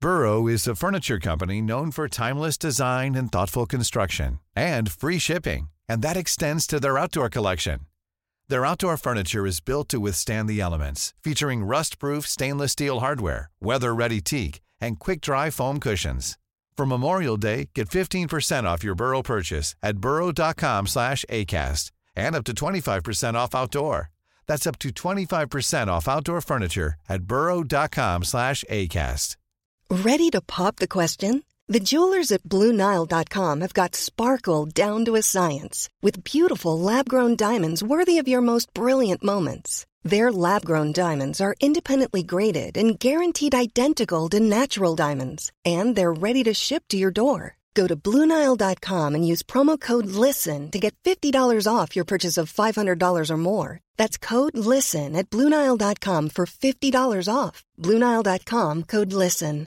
Burrow is a furniture company known for timeless design and thoughtful construction, and free shipping, and that extends to their outdoor collection. Their outdoor furniture is built to withstand the elements, featuring rust-proof stainless steel hardware, weather-ready teak, and quick-dry foam cushions. For Memorial Day, get 15% off your Burrow purchase at burrow.com/ACAST and up to 25% off outdoor. That's up to 25% off outdoor furniture at burrow.com/ACAST. Ready to pop the question? The jewelers at BlueNile.com have got sparkle down to a science with beautiful lab-grown diamonds worthy of your most brilliant moments. Their lab-grown diamonds are independently graded and guaranteed identical to natural diamonds, and they're ready to ship to your door. Go to BlueNile.com and use promo code LISTEN to get $50 off your purchase of $500 or more. That's code LISTEN at BlueNile.com for $50 off. BlueNile.com, code LISTEN.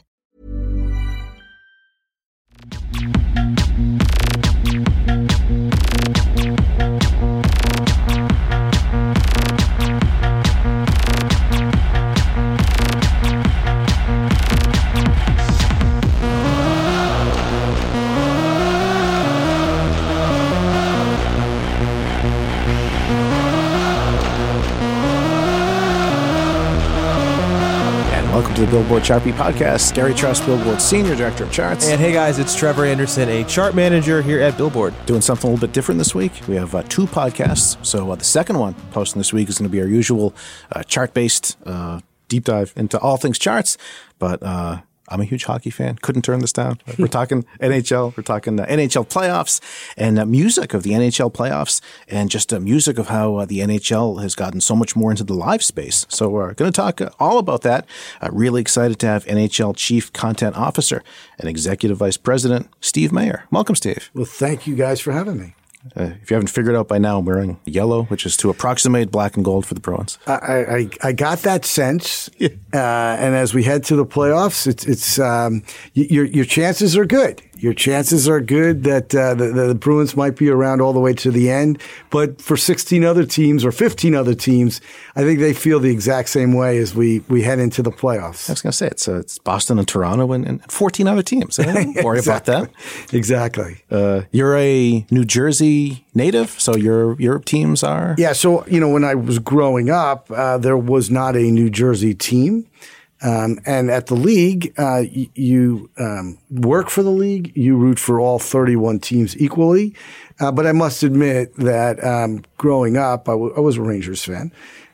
Welcome to the Billboard Chart Beat Podcast. Gary Truss, Billboard Senior Director of Charts. And hey guys, it's Trevor Anderson, a chart manager here at Billboard. Doing something a little bit different this week. We have two podcasts. So the second one posting this week is going to be our usual chart-based deep dive into all things charts. But I'm a huge hockey fan. Couldn't turn this down. We're talking NHL. We're talking NHL playoffs and music of the NHL playoffs and just music of how the NHL has gotten so much more into the live space. So we're going to talk all about that. Really excited to have NHL Chief Content Officer and Executive Vice President Steve Mayer. Welcome, Steve. Well, thank you guys for having me. If you haven't figured out by now, I'm wearing yellow, which is to approximate black and gold for the Bruins. I got that sense, and as we head to the playoffs, it's your chances are good. Your chances are good that the Bruins might be around all the way to the end. But for 16 other teams or 15 other teams, I think they feel the exact same way as we head into the playoffs. I was going to say, it's Boston and Toronto and 14 other teams. Don't worry about that. Exactly. You're a New Jersey native, so your teams are? Yeah, so when I was growing up, there was not a New Jersey team. And at the league, you work for the league. You root for all 31 teams equally. But I must admit that growing up, I was a Rangers fan.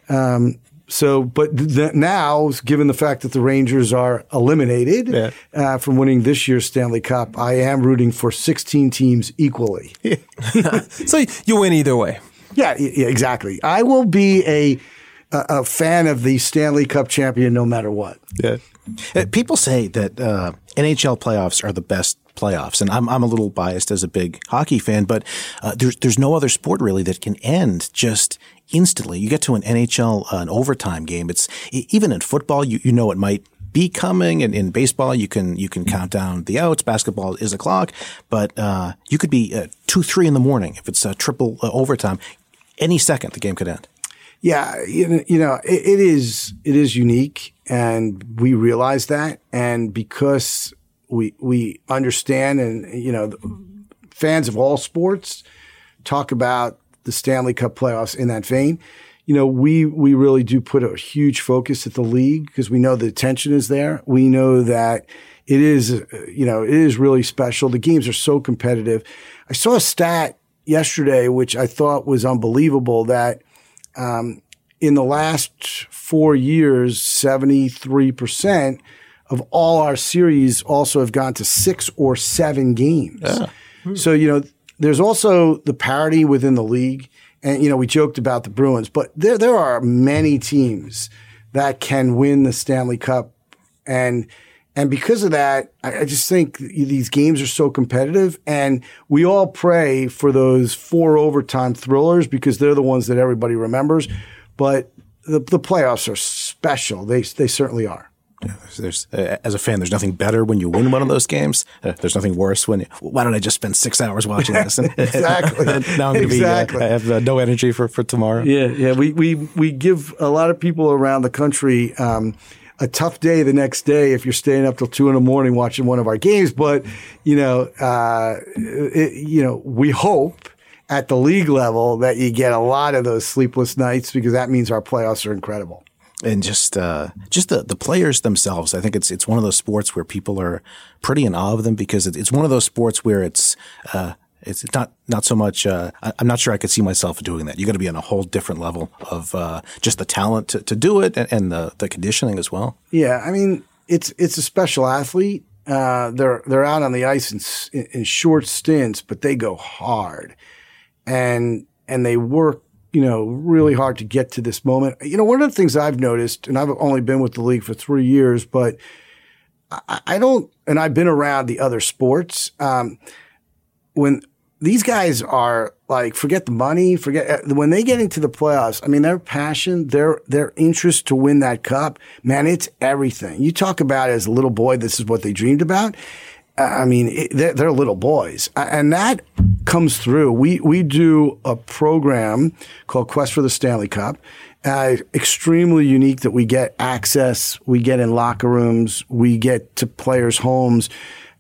Now, given the fact that the Rangers are eliminated from winning this year's Stanley Cup, I am rooting for 16 teams equally. So you win either way. Yeah, exactly. I will be a fan of the Stanley Cup champion no matter what. Yeah. People say that NHL playoffs are the best playoffs, and I'm a little biased as a big hockey fan, but there's no other sport really that can end just instantly. You get to an NHL an overtime game. It's even in football, you know it might be coming, and in baseball you can count down the outs. Basketball is a clock, but you could be 2-3 in the morning if it's a triple overtime. Any second the game could end. Yeah, it is unique, and we realize that. And because we understand, and fans of all sports talk about the Stanley Cup playoffs in that vein. We really do put a huge focus at the league because we know the attention is there. We know that it is really special. The games are so competitive. I saw a stat yesterday which I thought was unbelievable that. In the last 4 years, 73% of all our series also have gone to 6 or 7 games. Yeah. So, there's also the parity within the league. And, we joked about the Bruins, but there are many teams that can win the Stanley Cup. And because of that, I just think these games are so competitive, and we all pray for those 4 overtime thrillers because they're the ones that everybody remembers. But the playoffs are special. They certainly are. Yeah, as a fan, there's nothing better when you win one of those games. There's nothing worse when why don't I just spend 6 hours watching this? Exactly. Now I'm going to I have no energy for tomorrow. Yeah. We give a lot of people around the country a tough day the next day if you're staying up till 2 a.m. watching one of our games. But, we hope at the league level that you get a lot of those sleepless nights, because that means our playoffs are incredible. And just the players themselves, I think it's one of those sports where people are pretty in awe of them, because it's one of those sports where it's not so much. I'm not sure I could see myself doing that. You got to be on a whole different level of just the talent to do it, and the conditioning as well. Yeah, I mean it's a special athlete. They're out on the ice in short stints, but they go hard, and they work really hard to get to this moment. One of the things I've noticed, and I've only been with the league for 3 years, but I don't, and I've been around the other sports. When these guys are like, forget the money, when they get into the playoffs, I mean, their passion, their interest to win that cup, man, it's everything. You talk about as a little boy, this is what they dreamed about. I mean, they're little boys, and that comes through. We do a program called Quest for the Stanley Cup. Extremely unique that we get access. We get in locker rooms. We get to players' homes.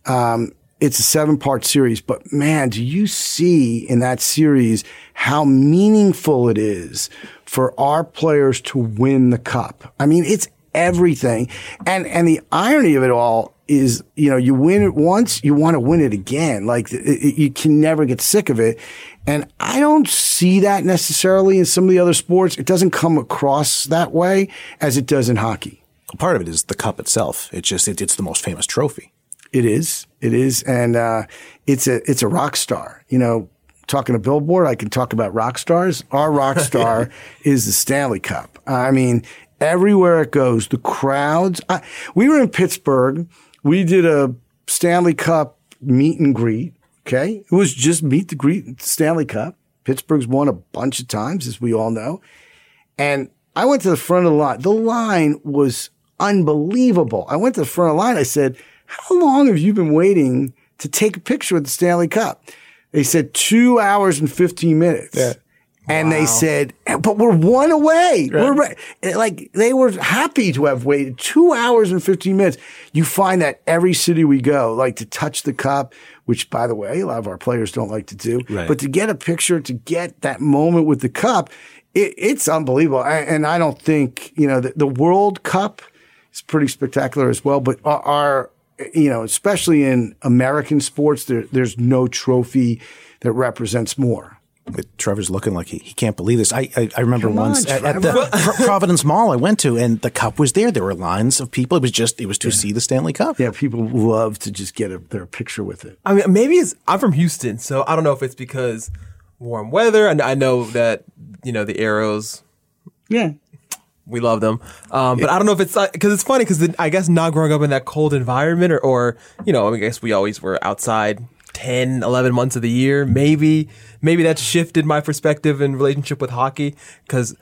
It's a 7-part series, but man, do you see in that series how meaningful it is for our players to win the cup? I mean, it's everything. And the irony of it all is, you win it once, you want to win it again. Like you can never get sick of it. And I don't see that necessarily in some of the other sports. It doesn't come across that way as it does in hockey. Part of it is the cup itself. It's the most famous trophy. It is. And, it's a rock star. Talking to Billboard, I can talk about rock stars. Our rock star is the Stanley Cup. I mean, everywhere it goes, the crowds. We were in Pittsburgh. We did a Stanley Cup meet and greet. Okay. It was just meet the greet Stanley Cup. Pittsburgh's won a bunch of times, as we all know. And I went to the front of the line. The line was unbelievable. I went to the front of the line. I said, how long have you been waiting to take a picture with the Stanley Cup? They said 2 hours and 15 minutes. Yeah. And They said, but we're one away. Right. They were happy to have waited 2 hours and 15 minutes. You find that every city we go, like to touch the cup, which, by the way, a lot of our players don't like to do. Right. But to get a picture, to get that moment with the cup, it's unbelievable. And I don't think, the World Cup is pretty spectacular as well. But our especially in American sports, there's no trophy that represents more. Trevor's looking like he can't believe this. I remember once at the Providence Mall I went to, and the cup was there. There were lines of people. It was to see the Stanley Cup. Yeah, people love to just get their picture with it. I mean, maybe I'm from Houston, so I don't know if it's because warm weather. And I know that the Arrows. Yeah. We love them. But I don't know if it's because it's funny because I guess not growing up in that cold environment or I guess we always were outside 10, 11 months of the year. Maybe that shifted my perspective and relationship with hockey. Because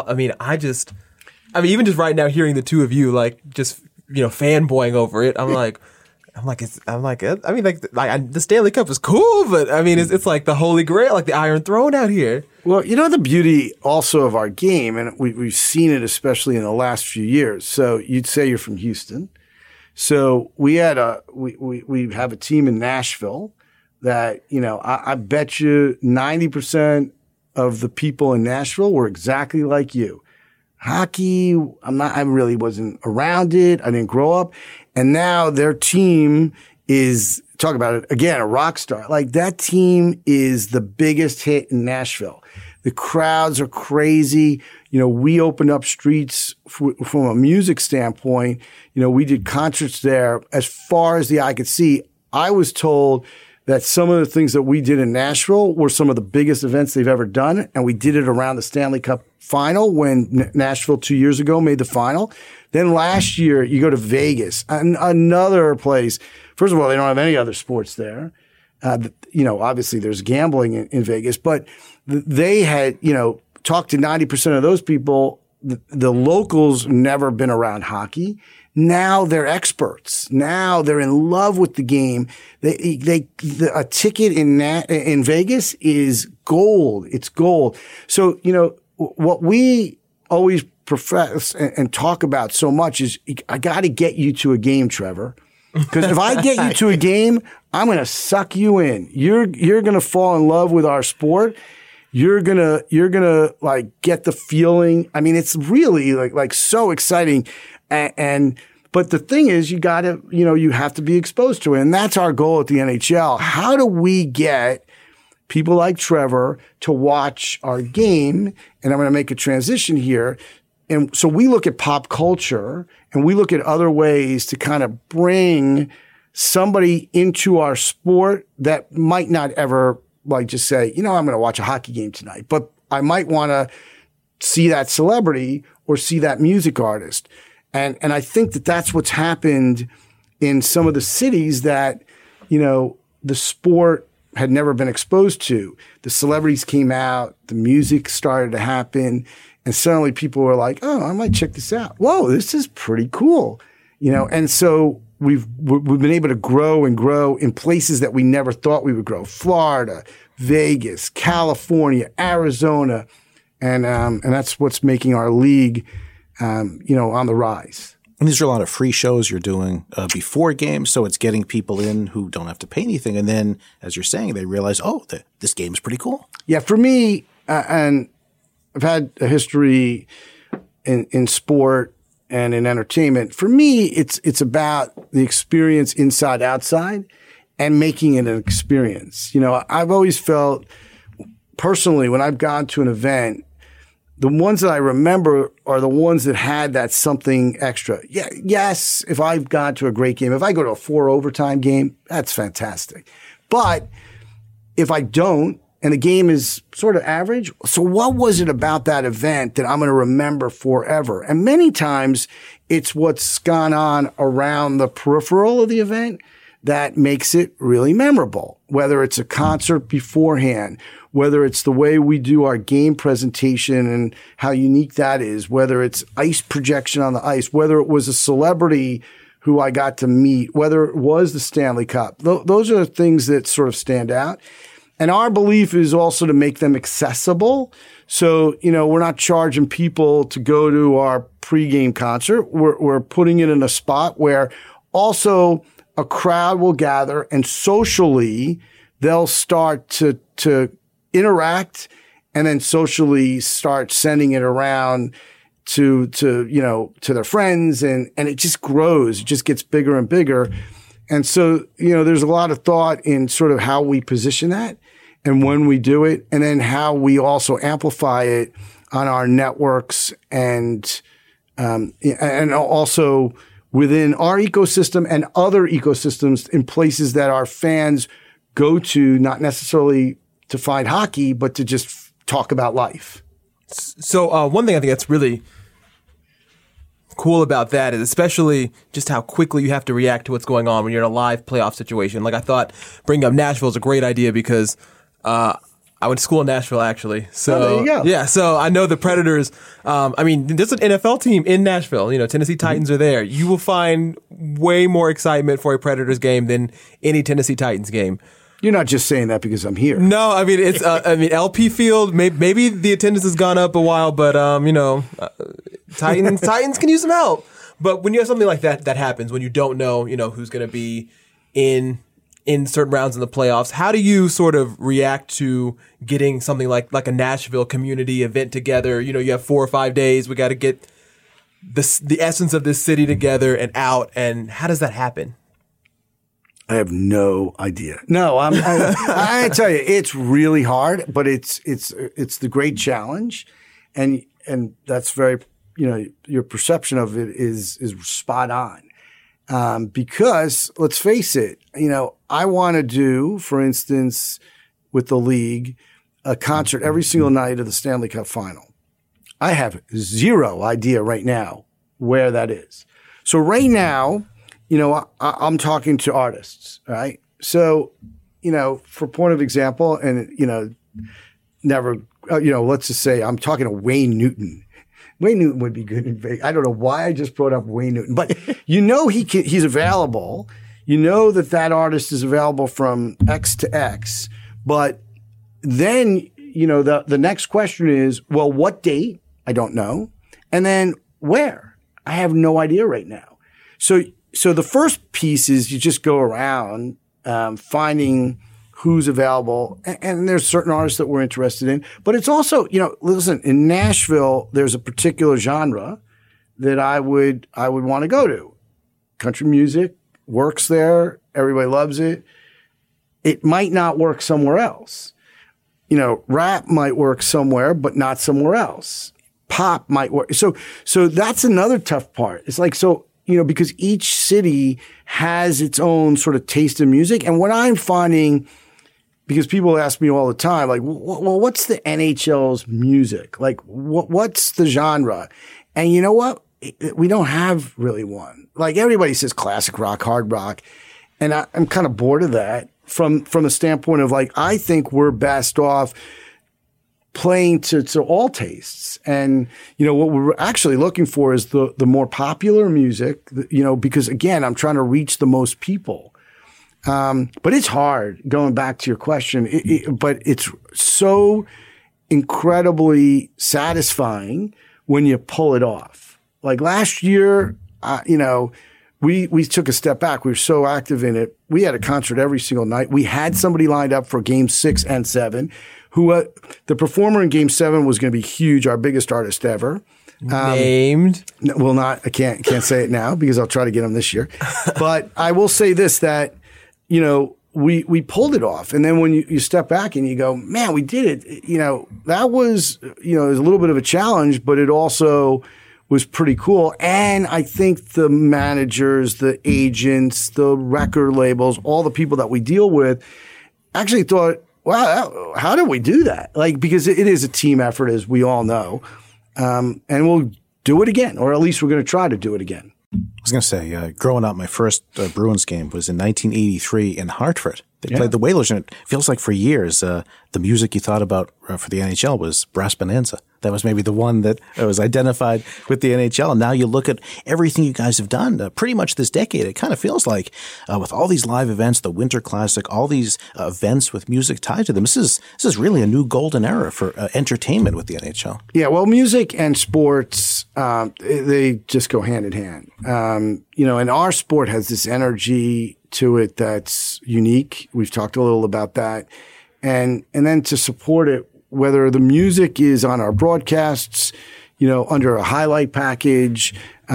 even just right now hearing the two of you just fanboying over it, the Stanley Cup is cool, but it's like the Holy Grail, like the Iron Throne out here. Well, the beauty also of our game, and we've seen it especially in the last few years. So you'd say you're from Houston. So we have a team in Nashville that, I bet you 90% of the people in Nashville were exactly like you. Hockey, I really wasn't around it. I didn't grow up. And now their team is, talk about it again, a rock star. Like that team is the biggest hit in Nashville. The crowds are crazy. We opened up streets from a music standpoint. We did concerts there as far as the eye could see. I was told that some of the things that we did in Nashville were some of the biggest events they've ever done. And we did it around the Stanley Cup final when Nashville 2 years ago made the final. Then last year, you go to Vegas, another place. First of all, they don't have any other sports there. Obviously there's gambling in Vegas, but they had, talked to 90% of those people. The locals never been around hockey. Now they're experts. Now they're in love with the game. A ticket in Vegas is gold. It's gold. So, what we always profess and talk about so much is I got to get you to a game, Trevor. Because if I get you to a game, I'm going to suck you in. You're going to fall in love with our sport. You're gonna like get the feeling. I mean, it's really like so exciting. But the thing is, you have to be exposed to it. And that's our goal at the NHL. How do we get people like Trevor to watch our game? And I'm going to make a transition here. And so we look at pop culture and we look at other ways to kind of bring somebody into our sport that might not ever like just say, I'm going to watch a hockey game tonight, but I might want to see that celebrity or see that music artist. And I think that that's what's happened in some of the cities that, the sport had never been exposed to. The celebrities came out, the music started to happen, and suddenly people were like, oh, I might check this out. Whoa, this is pretty cool. And so we've been able to grow and grow in places that we never thought we would grow. Florida, Vegas, California, Arizona. And that's what's making our league, on the rise. And these are a lot of free shows you're doing before games, so it's getting people in who don't have to pay anything. And then, as you're saying, they realize, this game is pretty cool. Yeah, for me, and I've had a history in sport and in entertainment. For me, it's about the experience inside, outside, and making it an experience. I've always felt personally when I've gone to an event, the ones that I remember are the ones that had that something extra. Yeah, yes, if I've gone to a great game, if I go to a 4 overtime game, that's fantastic. But if I don't, and the game is sort of average, so what was it about that event that I'm going to remember forever? And many times it's what's gone on around the peripheral of the event that makes it really memorable, whether it's a concert beforehand, whether it's the way we do our game presentation and how unique that is, whether it's ice projection on the ice, whether it was a celebrity who I got to meet, whether it was the Stanley Cup. Those are the things that sort of stand out. And our belief is also to make them accessible. So, we're not charging people to go to our pregame concert. We're putting it in a spot where also a crowd will gather and socially they'll start to interact and then socially start sending it around to their friends and it just grows. It just gets bigger and bigger. And so, there's a lot of thought in sort of how we position that and when we do it, and then how we also amplify it on our networks and also within our ecosystem and other ecosystems in places that our fans go to, not necessarily to find hockey, but to just talk about life. So one thing I think that's really cool about that is especially just how quickly you have to react to what's going on when you're in a live playoff situation. Like I thought bringing up Nashville is a great idea because I went to school in Nashville, actually. So there you go. Yeah, so I know the Predators. There's an NFL team in Nashville. Tennessee Titans are there. You will find way more excitement for a Predators game than any Tennessee Titans game. You're not just saying that because I'm here. No, it's LP Field. Maybe the attendance has gone up a while, but Titans can use some help. But when you have something like that happens, when you don't know, who's going to be in certain rounds in the playoffs, how do you sort of react to getting something like a Nashville community event together? You have 4 or 5 days. We got to get the essence of this city together and out. And how does that happen? I have no idea. No, I tell you, it's really hard, but it's the great challenge, and that's very, your perception of it is spot on, because let's face it, I want to do, for instance, with the league, a concert every single night of the Stanley Cup Final. I have zero idea right now where that is. So right now, I'm talking to artists, right? So, for point of example, and, let's just say I'm talking to Wayne Newton. Wayne Newton would be good in Vegas. I don't know why I just brought up Wayne Newton, but he's available. That artist is available from X to X. But then, the next question is, well, what date? I don't know. And then where? I have no idea right now. So the first piece is you just go around finding who's available. And there's certain artists that we're interested in. But it's also, listen, in Nashville, there's a particular genre that I would want to go to. Country music works there. Everybody loves it. It might not work somewhere else. Rap might work somewhere, but not somewhere else. Pop might work. So that's another tough part. It's like, because each city has its own sort of taste in music. And what I'm finding, because people ask me all the time, like, well, what's the NHL's music? Like, what's the genre? And you know what? We don't have really one. Like, everybody says classic rock, hard rock. And I'm kind of bored of that from the standpoint of, like, I think we're best off playing to all tastes. And, what we're actually looking for is the more popular music, because, again, I'm trying to reach the most people. But it's hard, going back to your question, but it's so incredibly satisfying when you pull it off. Like last year, we took a step back. We were so active in it. We had a concert every single night. We had somebody lined up for Game 6 and 7, who the performer in Game 7 was going to be huge, our biggest artist ever. Named? I can't say it now because I'll try to get him this year. But I will say this, that, we pulled it off. And then when you step back and you go, man, we did it, that was, it was a little bit of a challenge, but it also was pretty cool. And I think the managers, the agents, the record labels, all the people that we deal with actually thought, wow, how did we do that? Like, because it is a team effort, as we all know. And we'll do it again, or at least we're going to try to do it again. I was going to say, growing up, my first Bruins game was in 1983 in Hartford. They played the Whalers, and it feels like for years, the music you thought about for the NHL was Brass Bonanza. That was maybe the one that was identified with the NHL. And now you look at everything you guys have done pretty much this decade. It kind of feels like with all these live events, the Winter Classic, all these events with music tied to them, this is really a new golden era for entertainment with the NHL. Yeah, well, music and sports, they just go hand in hand. And our sport has this energy to it that's unique. We've talked a little about that. And then to support it, whether the music is on our broadcasts, under a highlight package,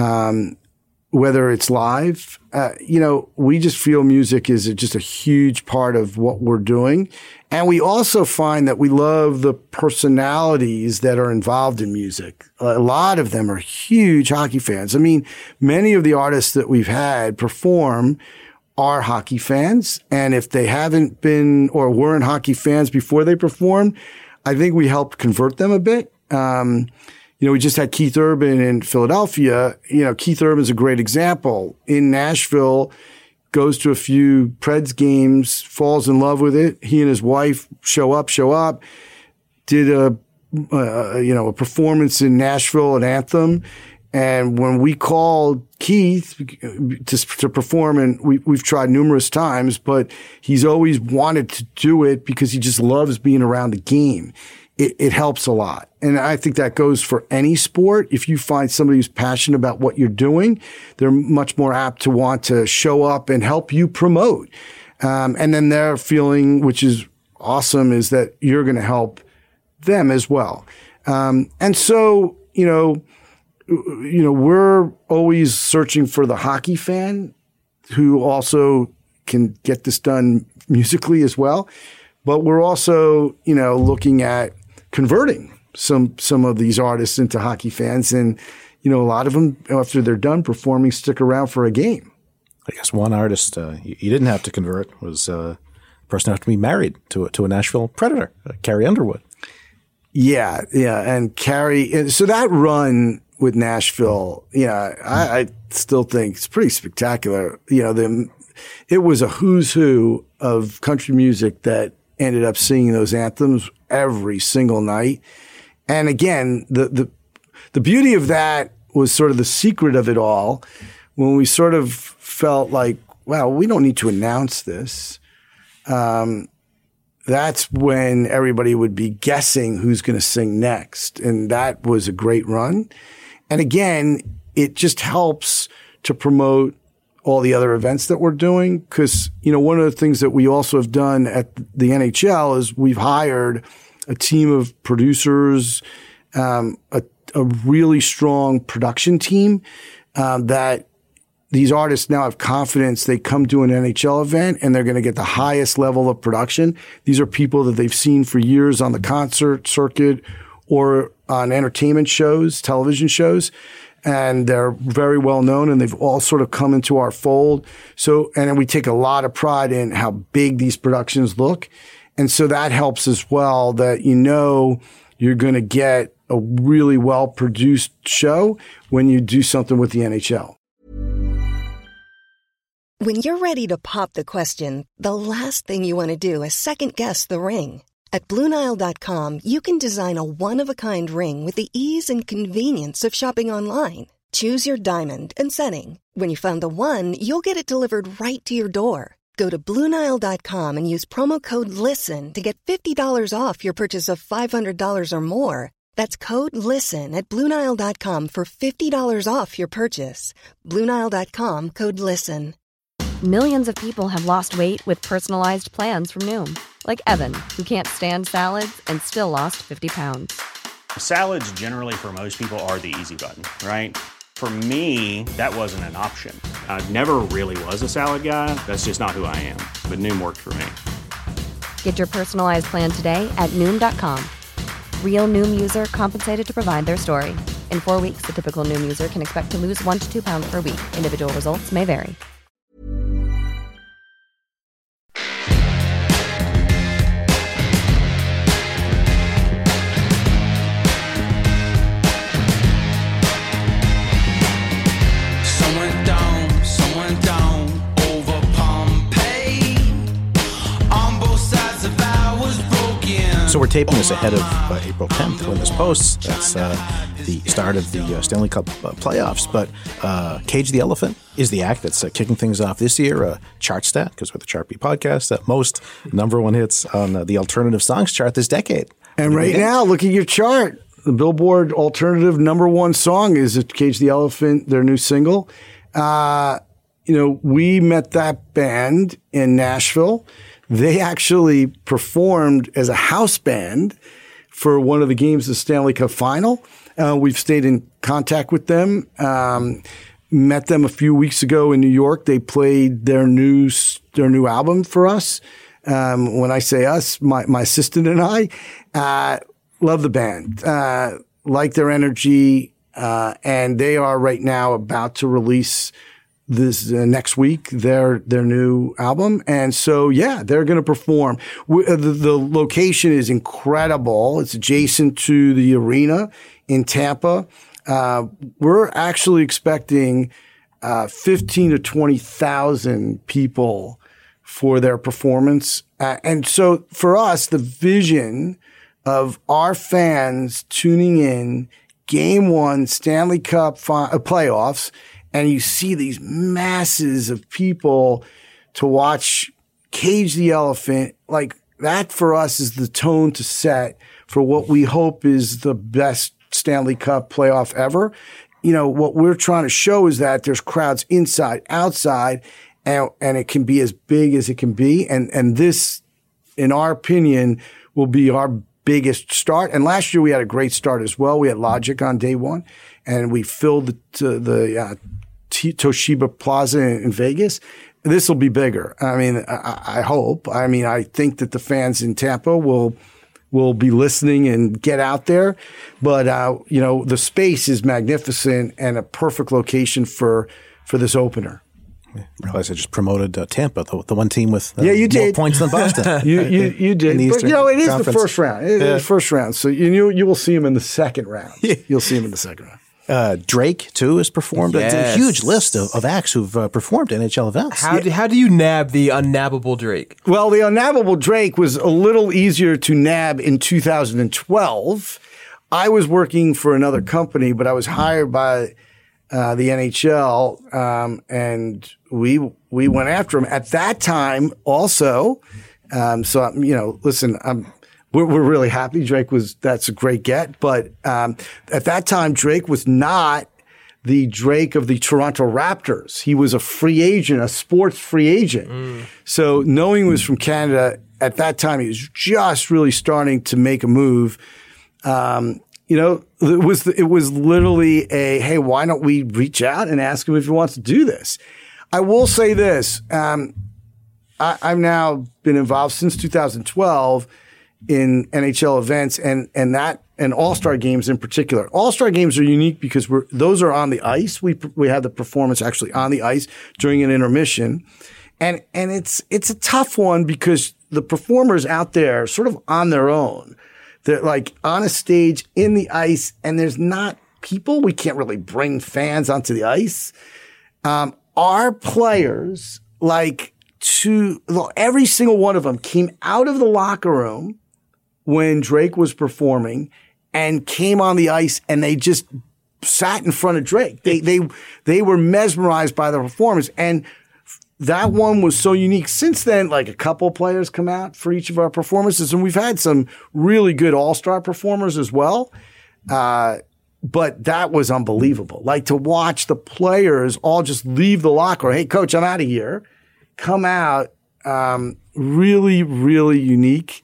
whether it's live, we just feel music is just a huge part of what we're doing. And we also find that we love the personalities that are involved in music. A lot of them are huge hockey fans. I mean, many of the artists that we've had perform are hockey fans. And if they haven't been or weren't hockey fans before they performed, I think we helped convert them a bit. We just had Keith Urban in Philadelphia. Keith Urban's a great example. In Nashville, goes to a few Preds games, falls in love with it. He and his wife show up, did a performance in Nashville, an anthem. And when we called Keith to perform, and we've tried numerous times, but he's always wanted to do it because he just loves being around the game. It helps a lot. And I think that goes for any sport. If you find somebody who's passionate about what you're doing, they're much more apt to want to show up and help you promote. And then their feeling, which is awesome, is that you're going to help them as well. And so, we're always searching for the hockey fan who also can get this done musically as well. But we're also, looking at converting some of these artists into hockey fans. And, a lot of them, after they're done performing, stick around for a game. I guess one artist you didn't have to convert was a person who had to be married to a Nashville Predator, Carrie Underwood. Yeah. And Carrie, so that run with Nashville, I still think it's pretty spectacular. It was a who's who of country music that ended up singing those anthems every single night. And again, the beauty of that was sort of the secret of it all, when we sort of felt like, wow, we don't need to announce this. That's when everybody would be guessing who's going to sing next. And that was a great run. And again, it just helps to promote all the other events that we're doing. Because, one of the things that we also have done at the NHL is we've hired a team of producers, a really strong production team that these artists now have confidence. They come to an NHL event and they're going to get the highest level of production. These are people that they've seen for years on the concert circuit or on entertainment shows, television shows. And they're very well known and they've all sort of come into our fold. So, and then we take a lot of pride in how big these productions look. And so that helps as well, that you're going to get a really well produced show when you do something with the NHL. When you're ready to pop the question, the last thing you want to do is second guess the ring. At BlueNile.com, you can design a one-of-a-kind ring with the ease and convenience of shopping online. Choose your diamond and setting. When you find the one, you'll get it delivered right to your door. Go to BlueNile.com and use promo code LISTEN to get $50 off your purchase of $500 or more. That's code LISTEN at BlueNile.com for $50 off your purchase. BlueNile.com, code LISTEN. Millions of people have lost weight with personalized plans from Noom. Like Evan, who can't stand salads and still lost 50 pounds. Salads generally for most people are the easy button, right? For me, that wasn't an option. I never really was a salad guy. That's just not who I am. But Noom worked for me. Get your personalized plan today at Noom.com. Real Noom user compensated to provide their story. In 4 weeks, the typical Noom user can expect to lose 1 to 2 pounds per week. Individual results may vary. So we're taping this ahead of April 10th when this posts. That's the start of the Stanley Cup playoffs. But Cage the Elephant is the act that's kicking things off this year. Chartstat, because we're the Chart Beat podcast, most number one hits on the alternative songs chart this decade. And right now, look at your chart. The Billboard alternative number one song is Cage the Elephant, their new single. We met that band in Nashville. They actually performed as a house band for one of the games of the Stanley Cup Final. We've stayed in contact with them. Met them a few weeks ago in New York. They played their new album for us. When I say us, my assistant and I love the band, like their energy, and they are right now about to release this next week their new album. And so, yeah, they're going to perform. The location is incredible. It's adjacent to the arena in Tampa. We're actually expecting 15 to 20,000 people for their performance. And so for us, the vision of our fans tuning in Game 1 Stanley Cup playoffs, and you see these masses of people to watch Cage the Elephant, like that for us is the tone to set for what we hope is the best Stanley Cup playoff ever. What we're trying to show is that there's crowds inside, outside, and it can be as big as it can be. And this, in our opinion, will be our biggest start. And last year we had a great start as well. We had Logic on day one, and we filled the Toshiba Plaza in Vegas. This will be bigger. I mean, I hope. I mean, I think that the fans in Tampa will be listening and get out there. But, the space is magnificent and a perfect location for this opener. I realize I just promoted Tampa, the one team with you did. more points than Boston. you did. But, it is the first round. It is the first round. So you will see him in the second round. You'll see him in the second round. Drake, too, has performed. Yes. It's a huge list of acts who've performed NHL events. How do you nab the unnabbable Drake? Well, the unnabbable Drake was a little easier to nab in 2012. I was working for another company, but I was hired by the NHL, and we went after him. At that time, also, listen, we're really happy. That's a great get. But at that time, Drake was not the Drake of the Toronto Raptors. He was a free agent, a sports free agent. So knowing he was from Canada, at that time, he was just really starting to make a move. It was literally hey, why don't we reach out and ask him if he wants to do this? I will say this. I've now been involved since 2012 in NHL events and All-Star games in particular. All-Star games are unique because those are on the ice. We have the performance actually on the ice during an intermission. And it's a tough one because the performers out there sort of on their own. They're like on a stage in the ice and there's not people. We can't really bring fans onto the ice. Our players, every single one of them came out of the locker room when Drake was performing and came on the ice and they just sat in front of Drake. They were mesmerized by the performance. And that one was so unique. Since then, a couple players come out for each of our performances, and we've had some really good all-star performers as well. But that was unbelievable. To watch the players all just leave the locker room. Hey, coach, I'm out of here. Come out. Really, really unique.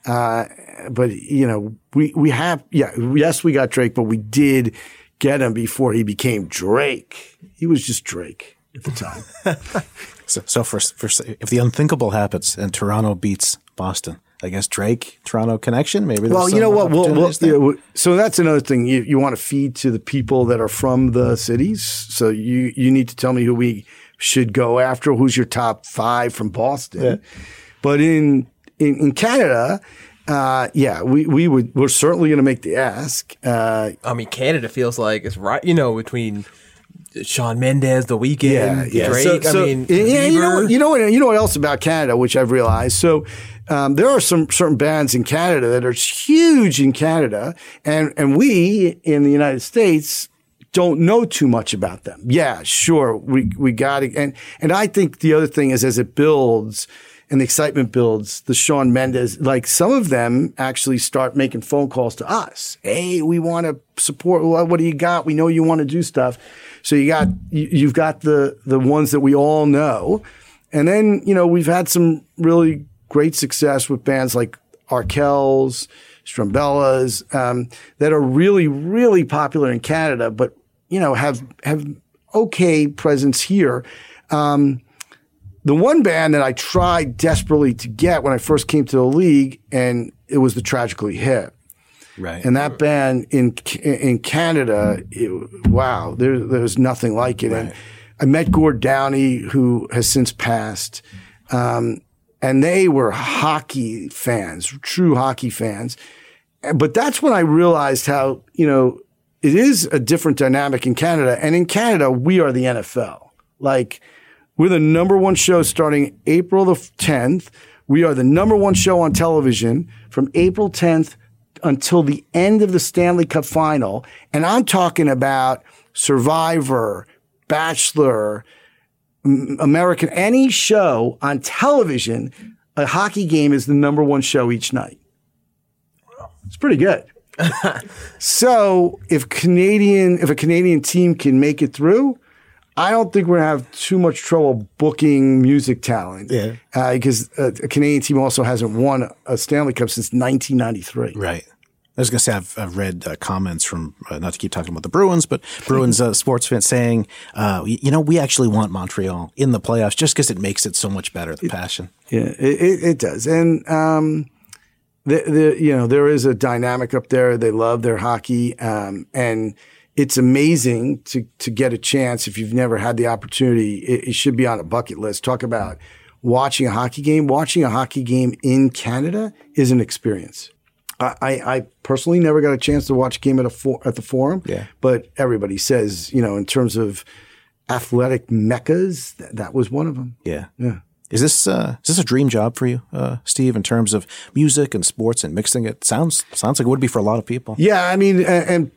But we got Drake, but we did get him before he became Drake. He was just Drake at the time. So for if the unthinkable happens and Toronto beats Boston, I guess Drake-Toronto connection, maybe. Well, you know what? So that's another thing. You want to feed to the people that are from the cities. So you need to tell me who we should go after. Who's your top 5 from Boston? Yeah. But in Canada, we're certainly going to make the ask. Canada feels like it's right, between Shawn Mendes, The Weeknd, Drake. You know what else about Canada, which I've realized. So there are some certain bands in Canada that are huge in Canada, and we in the United States don't know too much about them. Yeah, sure, we got it, and I think the other thing is as it builds. And the excitement builds, the Shawn Mendes, some of them actually start making phone calls to us. Hey, we want to support. What do you got? We know you want to do stuff. So you've got the ones that we all know. And then, we've had some really great success with bands like Arkells, Strumbellas, that are really, really popular in Canada, but, have okay presence here. The one band that I tried desperately to get when I first came to the league, and it was the Tragically Hip. Right. And that band in Canada, there's nothing like it. Right. And I met Gord Downey, who has since passed, and they were hockey fans, true hockey fans. But that's when I realized how, it is a different dynamic in Canada. And in Canada, we are the NFL. We're the number one show starting April the 10th. We are the number one show on television from April 10th until the end of the Stanley Cup final. And I'm talking about Survivor, Bachelor, American, any show on television, a hockey game is the number one show each night. It's pretty good. So if a Canadian team can make it through, I don't think we're going to have too much trouble booking music talent. Yeah. Because a Canadian team also hasn't won a Stanley Cup since 1993. Right. I was going to say I've read comments from, not to keep talking about the Bruins, but Bruins sports fans saying, we actually want Montreal in the playoffs just because it makes it so much better, the passion. Yeah, it does. And, there is a dynamic up there. They love their hockey. And it's amazing to get a chance. If you've never had the opportunity, it should be on a bucket list. Talk about watching a hockey game. Watching a hockey game in Canada is an experience. I personally never got a chance to watch a game at the Forum. Yeah. But everybody says, in terms of athletic meccas, that was one of them. Yeah. Yeah. Is this a dream job for you, Steve, in terms of music and sports and mixing it? Sounds like it would be for a lot of people. Yeah. I mean, and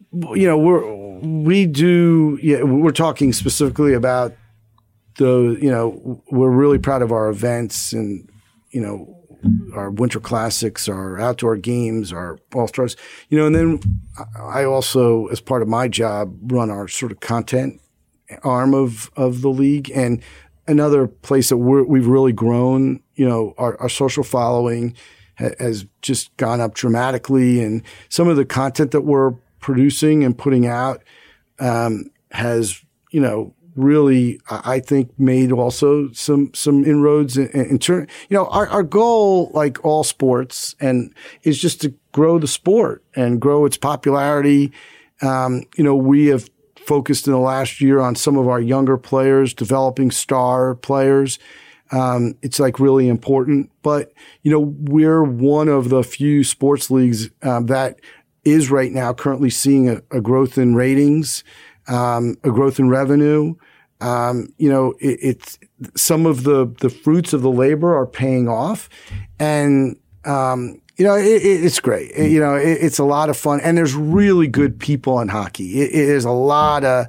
we're talking specifically about we're really proud of our events and, our winter classics, our outdoor games, our all-stars, and then I also, as part of my job, run our sort of content arm of the league. And another place that we've really grown, our social following has just gone up dramatically. And some of the content that we're producing and putting out has, really, I think, made also some inroads in turn. Our goal, like all sports, is just to grow the sport and grow its popularity. We have focused in the last year on some of our younger players, developing star players. It's like really important, but we're one of the few sports leagues that is right now currently seeing a growth in ratings, a growth in revenue. It's some of the fruits of the labor are paying off, and it's great. It's a lot of fun, and there's really good people in hockey. It is a lot of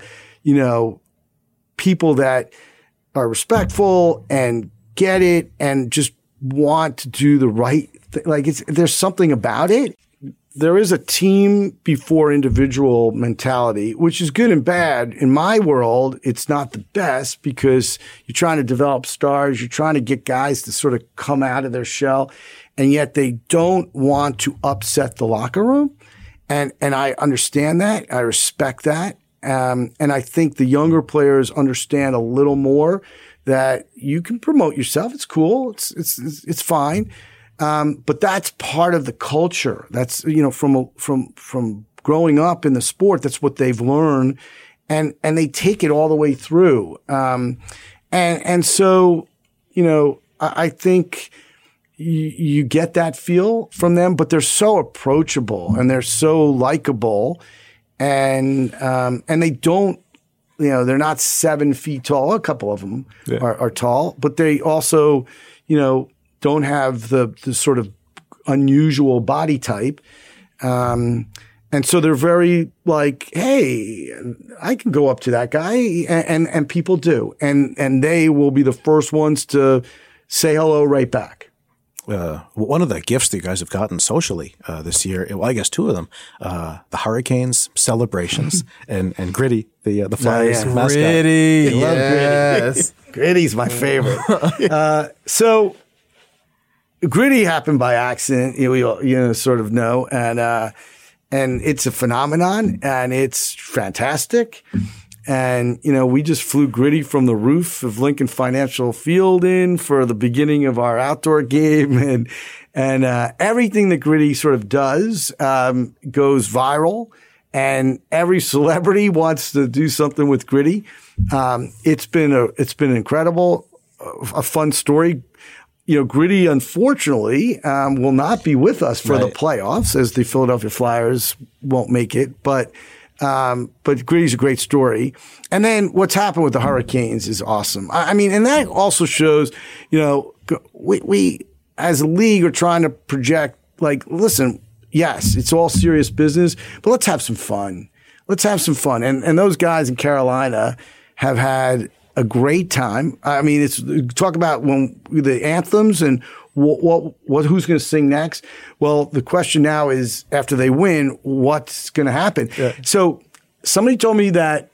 people that are respectful and get it and just want to do the right thing. Like there's something about it. There is a team before individual mentality, which is good and bad. In my world, it's not the best because you're trying to develop stars. You're trying to get guys to sort of come out of their shell, and yet they don't want to upset the locker room. And I understand that. I respect that. And I think the younger players understand a little more that you can promote yourself. It's cool. It's fine. But that's part of the culture. That's, from growing up in the sport, that's what they've learned, and they take it all the way through. And so, I think you get that feel from them, but they're so approachable and they're so likable, and they don't, they're not 7 feet tall. A couple of them are tall, but they also, don't have the sort of unusual body type. And so they're very like, hey, I can go up to that guy, and people do. And they will be the first ones to say hello right back. One of the gifts that you guys have gotten socially this year, well, I guess two of them, the Hurricanes celebrations and Gritty, the Flyers mascot. Gritty, I love yes. Gritty. Gritty's my favorite. So Gritty happened by accident. We all, sort of know, and it's a phenomenon, and it's fantastic. And, we just flew Gritty from the roof of Lincoln Financial Field in for the beginning of our outdoor game. And everything that Gritty sort of does goes viral, and every celebrity wants to do something with Gritty. It's been incredible, a fun story. Gritty, unfortunately, will not be with us for the playoffs, as the Philadelphia Flyers won't make it. But Gritty's a great story. And then what's happened with the Hurricanes is awesome. And that also shows, we as a league are trying to project, like, listen, yes, it's all serious business, but let's have some fun. And those guys in Carolina have had a great time. It's talk about when the anthems and what who's going to sing next. Well, the question now is, after they win, what's going to happen? Yeah. So somebody told me that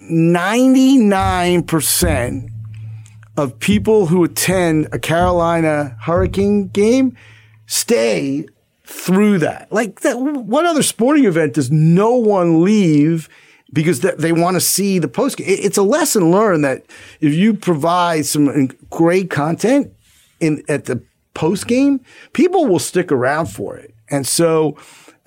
99% of people who attend a Carolina Hurricane game stay through that. Like, what other sporting event does no one leave because they want to see the post game? It's a lesson learned that if you provide some great content at the post game, people will stick around for it. And so,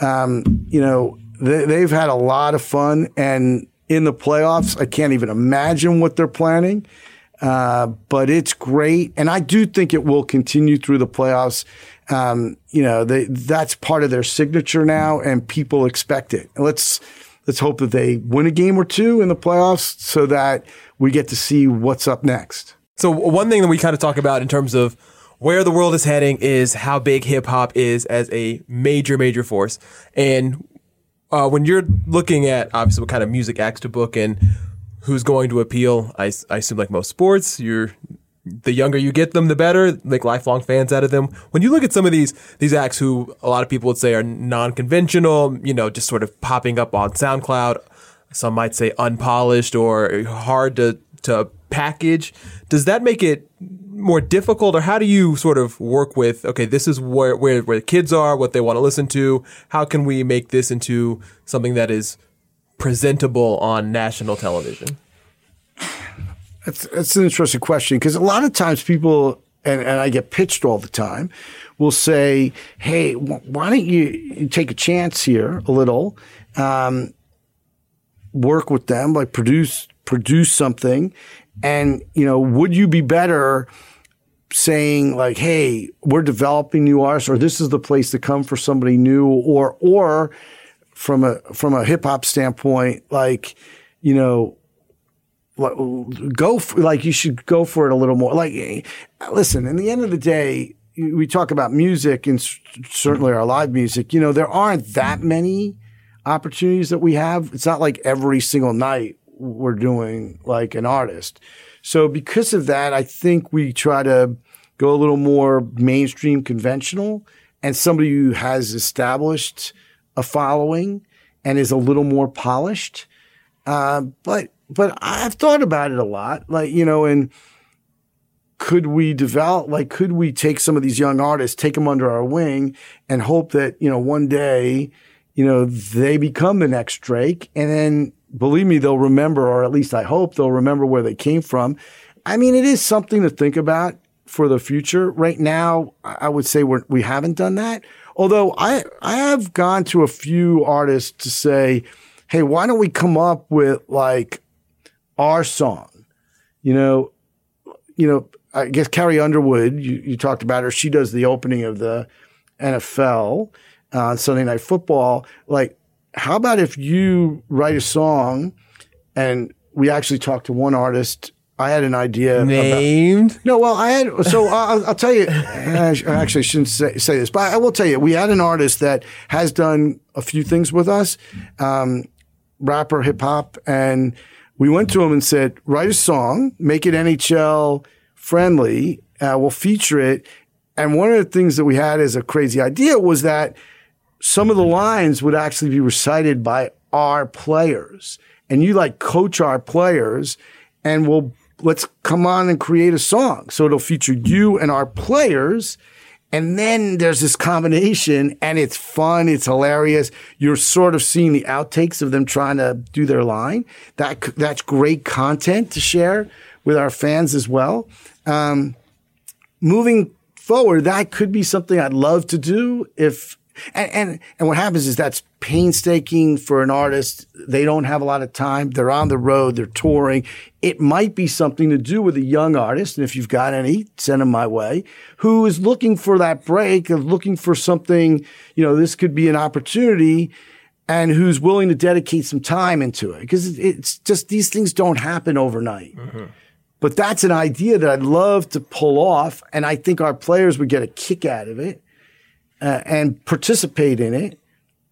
they've had a lot of fun, and in the playoffs, I can't even imagine what they're planning. But it's great. And I do think it will continue through the playoffs. That's part of their signature now, and people expect it. And let's hope that they win a game or two in the playoffs so that we get to see what's up next. So one thing that we kind of talk about in terms of where the world is heading is how big hip hop is as a major, major force. And when you're looking at obviously what kind of music acts to book and who's going to appeal, I assume like most sports, you're the younger you get them, the better, make lifelong fans out of them. When you look at some of these acts who a lot of people would say are non-conventional, just sort of popping up on SoundCloud, some might say unpolished or hard to package, does that make it more difficult, or how do you sort of work with, okay, this is where the kids are, what they want to listen to, how can we make this into something that is presentable on national television? That's an interesting question, because a lot of times people, and I get pitched all the time, will say, hey, why don't you take a chance here a little, work with them, like produce something, and, would you be better saying like, hey, we're developing new artists, or this is the place to come for somebody new, or from a hip hop standpoint, like, you should go for it a little more. Like, listen, in the end of the day, we talk about music and certainly our live music, there aren't that many opportunities that we have. It's not like every single night we're doing like an artist. So because of that, I think we try to go a little more mainstream conventional, and somebody who has established a following and is a little more polished. But I've thought about it a lot, like, and could we take some of these young artists, take them under our wing, and hope that, one day, they become the next Drake, and then believe me, they'll remember, or at least I hope they'll remember where they came from. I mean, it is something to think about for the future. Right now, I would say we haven't done that. Although I have gone to a few artists to say, hey, why don't we come up with like our song? I guess Carrie Underwood, you talked about her. She does the opening of the NFL on Sunday Night Football. Like, how about if you write a song, and we actually talked to one artist. I had an idea. Named? I'll tell you, I actually shouldn't say this, but I will tell you, we had an artist that has done a few things with us, rapper, hip hop, and we went to him and said, write a song, make it NHL friendly, we'll feature it. And one of the things that we had as a crazy idea was that some of the lines would actually be recited by our players, and you like coach our players, and let's come on and create a song. So it'll feature you and our players. And then there's this combination, and it's fun. It's hilarious. You're sort of seeing the outtakes of them trying to do their line. That's great content to share with our fans as well. Moving forward, that could be something I'd love to do and what happens is that's painstaking for an artist. They don't have a lot of time. They're on the road. They're touring. It might be something to do with a young artist. And if you've got any, send them my way, who is looking for that break, of looking for something, this could be an opportunity, and who's willing to dedicate some time into it. Because it's just, these things don't happen overnight. Mm-hmm. But that's an idea that I'd love to pull off. And I think our players would get a kick out of it. And participate in it.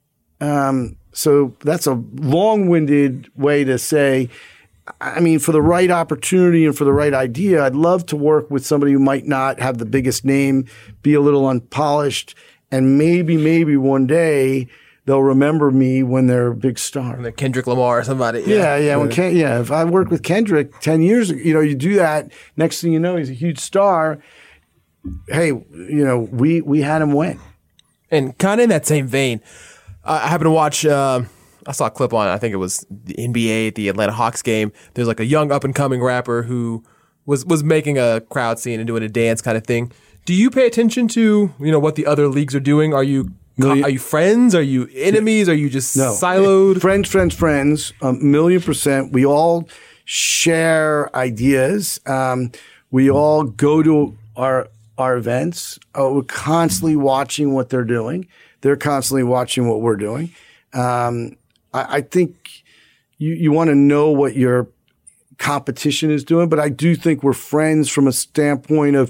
So that's a long-winded way to say, I mean, for the right opportunity and for the right idea, I'd love to work with somebody who might not have the biggest name, be a little unpolished, and maybe one day they'll remember me when they're a big star. Like Kendrick Lamar or somebody. Yeah. If I worked with Kendrick 10 years ago, you do that, next thing you know, he's a huge star. Hey, we had him win. And kind of in that same vein, I happened to watch, I saw a clip on, I think it was the NBA, the Atlanta Hawks game. There's like a young up-and-coming rapper who was making a crowd scene and doing a dance kind of thing. Do you pay attention to, what the other leagues are doing? Are you friends? Are you enemies? Are you just siloed? Friends, 1,000,000%. We all share ideas. We all go to our events. We're constantly watching what they're doing. They're constantly watching what we're doing. I think you want to know what your competition is doing, but I do think we're friends from a standpoint of,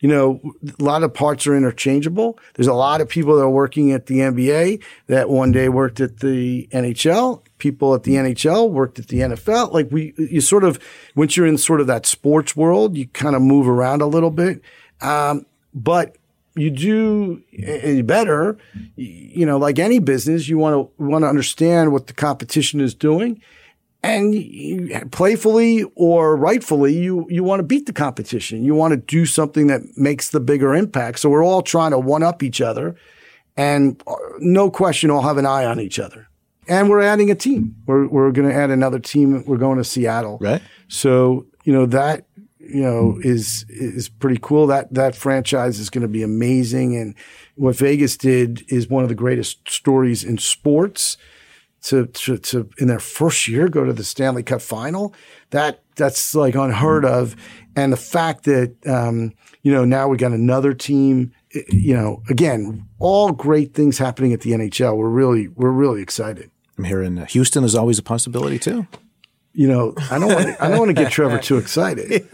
a lot of parts are interchangeable. There's a lot of people that are working at the NBA that one day worked at the NHL. People at the NHL worked at the NFL. Like you sort of, once you're in sort of that sports world, you kind of move around a little bit. But you do better, like any business, you want to understand what the competition is doing. And playfully or rightfully, you want to beat the competition. You want to do something that makes the bigger impact. So we're all trying to one-up each other. And no question, all have an eye on each other. And we're adding a team. We're going to add another team. We're going to Seattle. Right. So, that is pretty cool. That franchise is going to be amazing. And what Vegas did is one of the greatest stories in sports. To in their first year go to the Stanley Cup final, that's like unheard of. And the fact that now we got another team, again, all great things happening at the NHL. We're really excited. I'm hearing Houston is always a possibility too. I don't want to get Trevor too excited.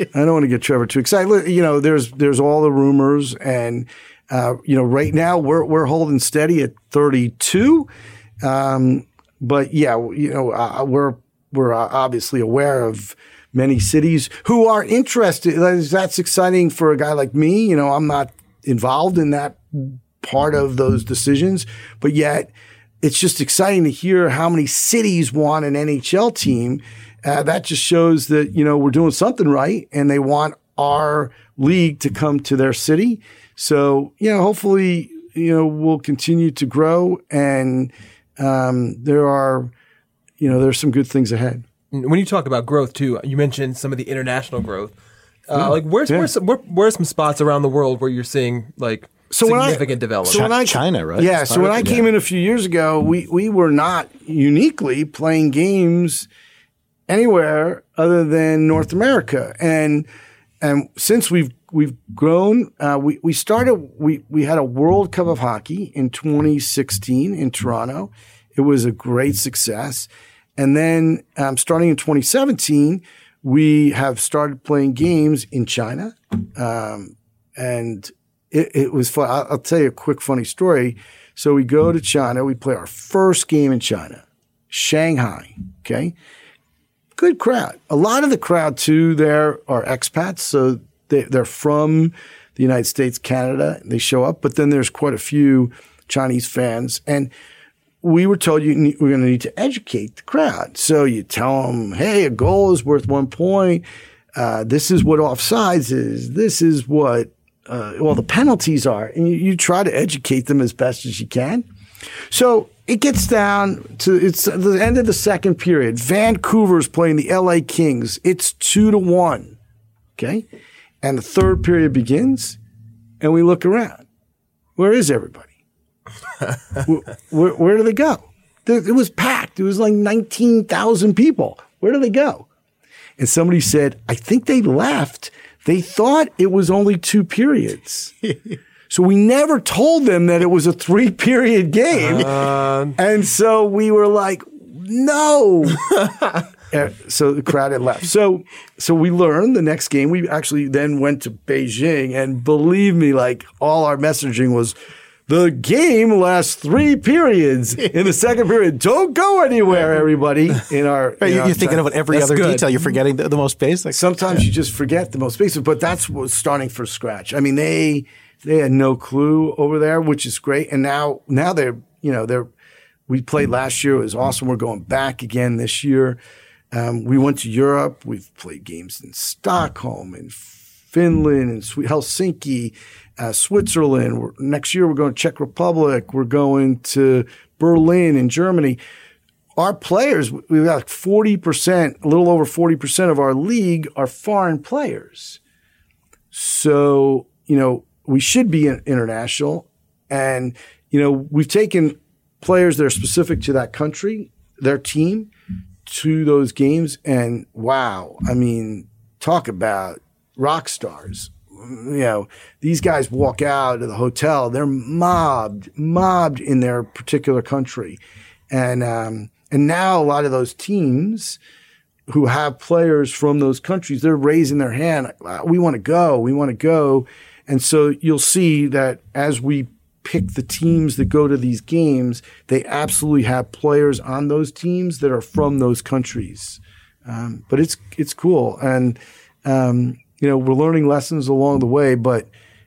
There's all the rumors, and right now we're holding steady at 32. But yeah, we're obviously aware of many cities who are interested. That's exciting for a guy like me. I'm not involved in that part of those decisions, but yet it's just exciting to hear how many cities want an NHL team. That just shows that, we're doing something right and they want our league to come to their city. So, hopefully, we'll continue to grow, and there's some good things ahead. When you talk about growth too, you mentioned some of the international growth. Where's some spots around the world where you're seeing significant development? China, right? Yeah. So when I came in a few years ago, we were not uniquely playing games anywhere other than North America, and since we've grown, we had a World Cup of Hockey in 2016 in Toronto. It was a great success. And then starting in 2017, we have started playing games in China. And it was fun. I'll tell you a quick funny story. So we go to China. We play our first game in China, Shanghai. Okay. Good crowd. A lot of the crowd too there are expats. So they're from the United States, Canada. They show up, but then there's quite a few Chinese fans. And we were told we're going to need to educate the crowd. So you tell them, hey, a goal is worth 1 point. This is what offsides is. This is what the penalties are. And you try to educate them as best as you can. So it gets down to it's the end of the second period. Vancouver's playing the LA Kings. It's 2-1. Okay. And the third period begins, and we look around. Where is everybody? Where do they go? It was packed. It was like 19,000 people. Where do they go? And somebody said, I think they left. They thought it was only 2 periods. So we never told them that it was a 3-period game. And so we were like, no. So the crowd had left. So we learned the next game. We actually then went to Beijing, and believe me, all our messaging was, the game lasts 3 periods. In the second period, don't go anywhere, everybody. You're thinking of every other detail. You're forgetting the most basic. Sometimes you just forget the most basic, but that's what's starting from scratch. I mean, they had no clue over there, which is great. And now we played last year. It was awesome. We're going back again this year. We went to Europe. We've played games in Stockholm and Finland and Helsinki, Switzerland. Next year, we're going to Czech Republic. We're going to Berlin in Germany. Our players, we've got 40%, a little over 40% of our league are foreign players. So, we should be international. And, we've taken players that are specific to that country, their team, to those games. And wow, I mean, talk about rock stars. These guys walk out of the hotel, they're mobbed in their particular country. And now a lot of those teams who have players from those countries, they're raising their hand. We want to go. And so you'll see that as we pick the teams that go to these games, they absolutely have players on those teams that are from those countries. But it's cool. And, we're learning lessons along the way, but,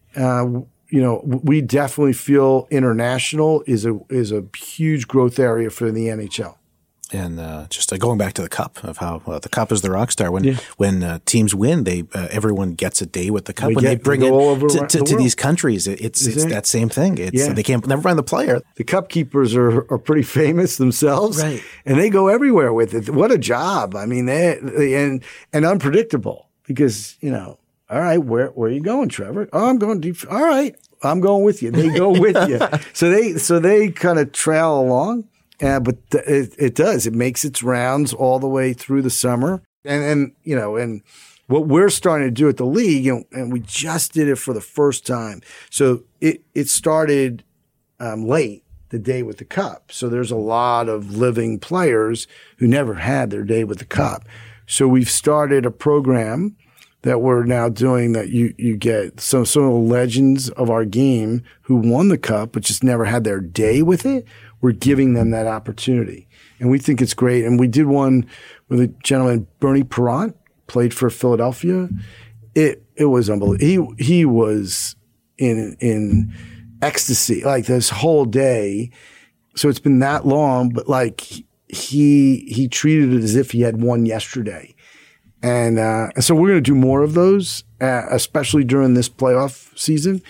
we definitely feel international is a huge growth area for the NHL. And just going back to the Cup, of how the Cup is the rock star. When teams win, everyone gets a day with the Cup. When they bring it to these countries, it's that same thing. They can't never find the player. The Cup keepers are pretty famous themselves, right? And they go everywhere with it. What a job! I mean, and unpredictable because all right, where are you going, Trevor? Oh, I'm going deep. All right, I'm going with you. They go with you. So they kind of trail along. But it does. It makes its rounds all the way through the summer. And what we're starting to do at the league, and we just did it for the first time. So it started late, the day with the Cup. So there's a lot of living players who never had their day with the Cup. So we've started a program that we're now doing that you get some of the legends of our game who won the Cup but just never had their day with it. We're giving them that opportunity. And we think it's great. And we did one with a gentleman, Bernie Perrant, played for Philadelphia. It was unbelievable. He was in ecstasy, like this whole day. So it's been that long, but like he treated it as if he had won yesterday. And so we're going to do more of those, especially during this playoff season.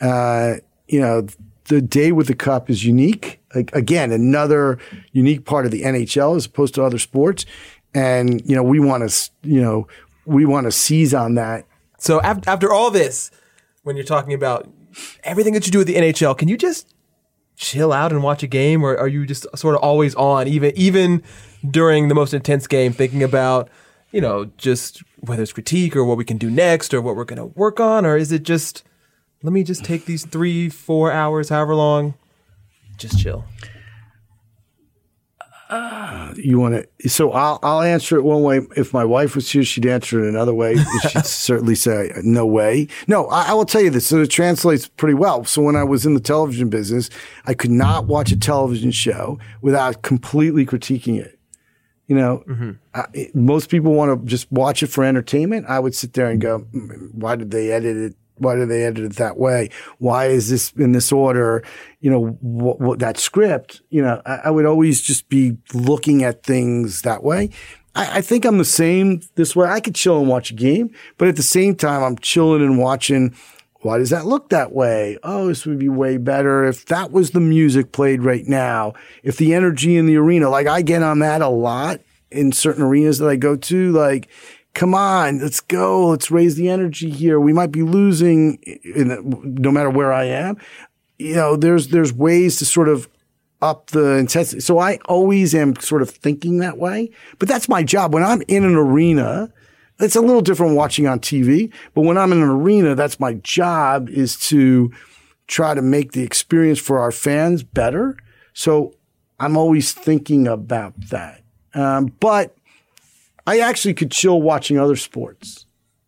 The day with the Cup is unique. Like, again, another unique part of the NHL as opposed to other sports. And, we want to seize on that. So after all this, when you're talking about everything that you do with the NHL, can you just chill out and watch a game? Or are you just sort of always on, even during the most intense game, thinking about, just whether it's critique or what we can do next or what we're going to work on? Or is it just, let me just take these 3-4 hours, however long, just chill? You want to? So I'll answer it one way. If my wife was here, she'd answer it another way. She'd certainly say, no way. No, I will tell you this. So it translates pretty well. So when I was in the television business, I could not watch a television show without completely critiquing it. Most people want to just watch it for entertainment. I would sit there and go, why did they edit it? Why do they edit it that way? Why is this in this order? What that script, I would always just be looking at things that way. I think I'm the same this way. I could chill and watch a game, but at the same time, I'm chilling and watching. Why does that look that way? Oh, this would be way better if that was the music played right now. If the energy in the arena, like I get on that a lot in certain arenas that I go to, like, come on, let's go. Let's raise the energy here. We might be losing no matter where I am. There's ways to sort of up the intensity. So I always am sort of thinking that way, but that's my job. When I'm in an arena, it's a little different watching on TV, but when I'm in an arena, that's my job, is to try to make the experience for our fans better. So I'm always thinking about that. But I actually could chill watching other sports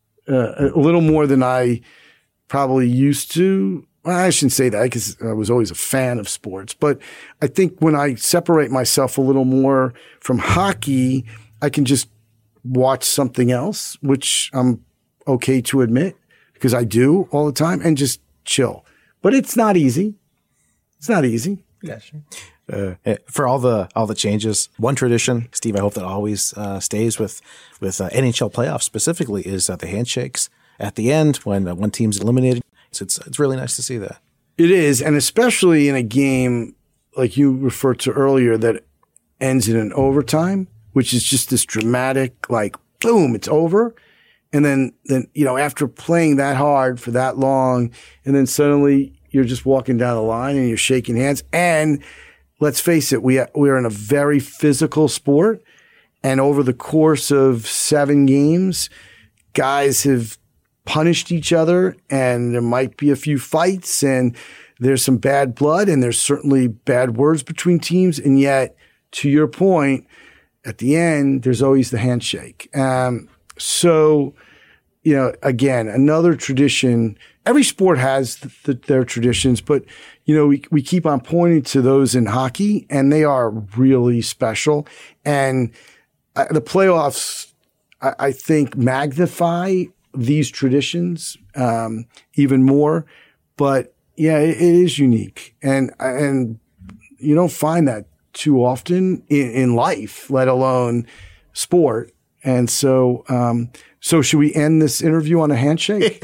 a little more than I probably used to. Well, I shouldn't say that because I was always a fan of sports. But I think when I separate myself a little more from hockey, I can just watch something else, which I'm okay to admit because I do all the time, and just chill. But it's not easy. It's not easy. Yeah, sure. For all the changes, one tradition, Steve, I hope that always stays with NHL playoffs specifically is the handshakes at the end when one team's eliminated. It's really nice to see that. It is, and especially in a game like you referred to earlier that ends in an overtime, which is just this dramatic, like, boom, it's over. And then after playing that hard for that long, and then suddenly you're just walking down the line and you're shaking hands. And let's face it, we're in a very physical sport. And over the course of 7 games, guys have punished each other, and there might be a few fights, and there's some bad blood, and there's certainly bad words between teams. And yet, to your point, at the end, there's always the handshake. So, again, another tradition. every sport has their traditions, but we keep on pointing to those in hockey, and they are really special. And the playoffs, I think, magnify these traditions even more. But yeah, it is unique, and you don't find that too often in life, let alone sport. And so, should we end this interview on a handshake?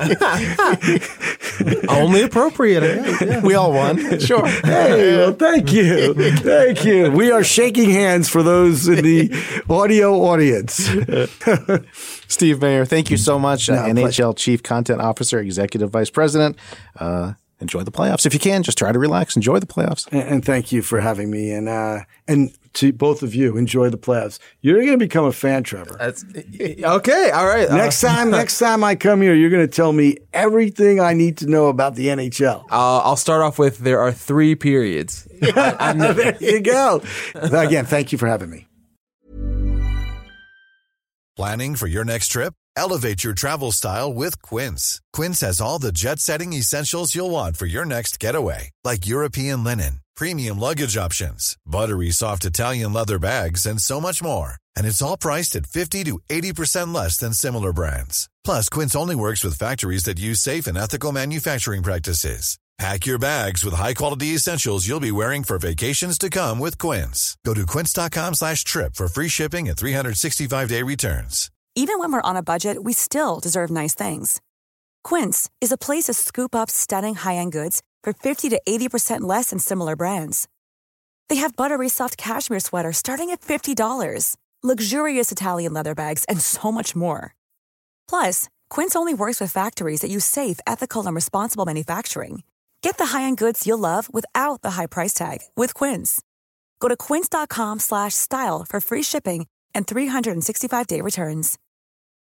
Only appropriate. Yeah. We all won. Sure. Hey, well, thank you. Thank you. We are shaking hands for those in the audio audience. Steve Mayer, thank you so much. NHL pleasure. Chief Content Officer, Executive Vice President. Enjoy the playoffs. If you can, just try to relax. Enjoy the playoffs. And thank you for having me. And to both of you, enjoy the playoffs. You're going to become a fan, Trevor. That's okay. All right. Next time I come here, you're going to tell me everything I need to know about the NHL. I'll start off with there are 3 periods. There you go. Again, thank you for having me. Planning for your next trip? Elevate your travel style with Quince. Quince has all the jet-setting essentials you'll want for your next getaway, like European linen, premium luggage options, buttery soft Italian leather bags, and so much more. And it's all priced at 50 to 80% less than similar brands. Plus, Quince only works with factories that use safe and ethical manufacturing practices. Pack your bags with high-quality essentials you'll be wearing for vacations to come with Quince. Go to quince.com/trip for free shipping and 365-day returns. Even when we're on a budget, we still deserve nice things. Quince is a place to scoop up stunning high-end goods for 50 to 80% less than similar brands. They have buttery soft cashmere sweaters starting at $50, luxurious Italian leather bags, and so much more. Plus, Quince only works with factories that use safe, ethical, and responsible manufacturing. Get the high-end goods you'll love without the high price tag with Quince. Go to quince.com/style for free shipping and 365-day returns.